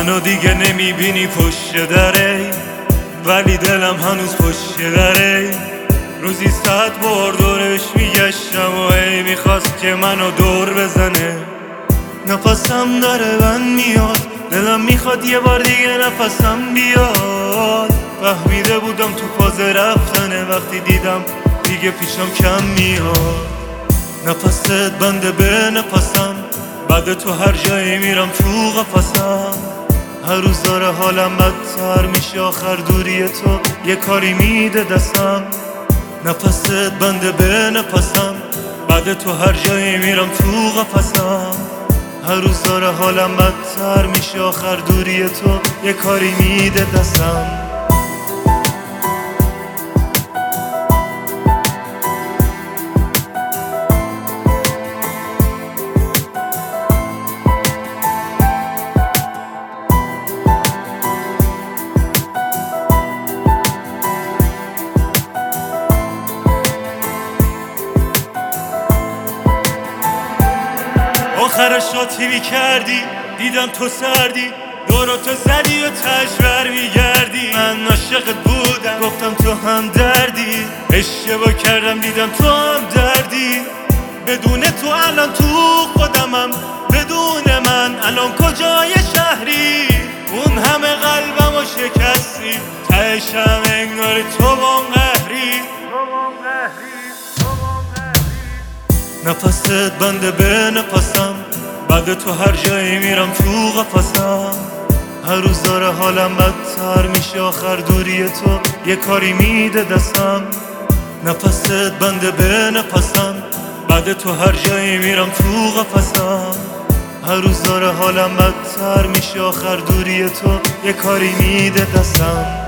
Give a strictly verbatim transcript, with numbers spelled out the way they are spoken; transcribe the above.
منو دیگه نمیبینی پشت دره، ولی دلم هنوز پشت دره. روزی صد بار دورش میگشتم و ای میخواست که منو دور بزنه. نفسم داره بند میاد، دلم میخواد یه بار دیگه نفسم بیاد. فهمیده بودم تو فاز رفتنه، وقتی دیدم دیگه پیشم کم میاد. نفست بنده به نفسم، بعد تو هر جایی میرم تو قفسم. هر روز داره حالم بدتر میشه، آخر دوری تو یه کاری میده دستم. نفست بنده به نفسم، بعد تو هر جایی میرم تو قفسم. هر روز داره حالم بدتر میشه، آخر دوری تو یه کاری میده دستم. آخرش را تیوی کردی، دیدم تو سردی، دورتو زدی و تجبر میگردی. من عاشقت بودم، گفتم تو هم دردی. اشتباه کردم دیدم تو هم دردی. بدون تو الان تو خودمم، بدون من الان کجای شهری. اون همه قلبمو شکستی، تهشم انگار تو با قهری. نفست بنده به نفسم، بعد تو هر جایی میرم تو قفسم. هر روز داره حالم بدتر میشه، آخر دوری تو یه کاری میده دستم. نفست بنده به نفسم، بعد تو هر جایی میرم تو قفسم. هر روز داره حالم بدتر میشه، آخر دوری تو یه کاری میده دستم.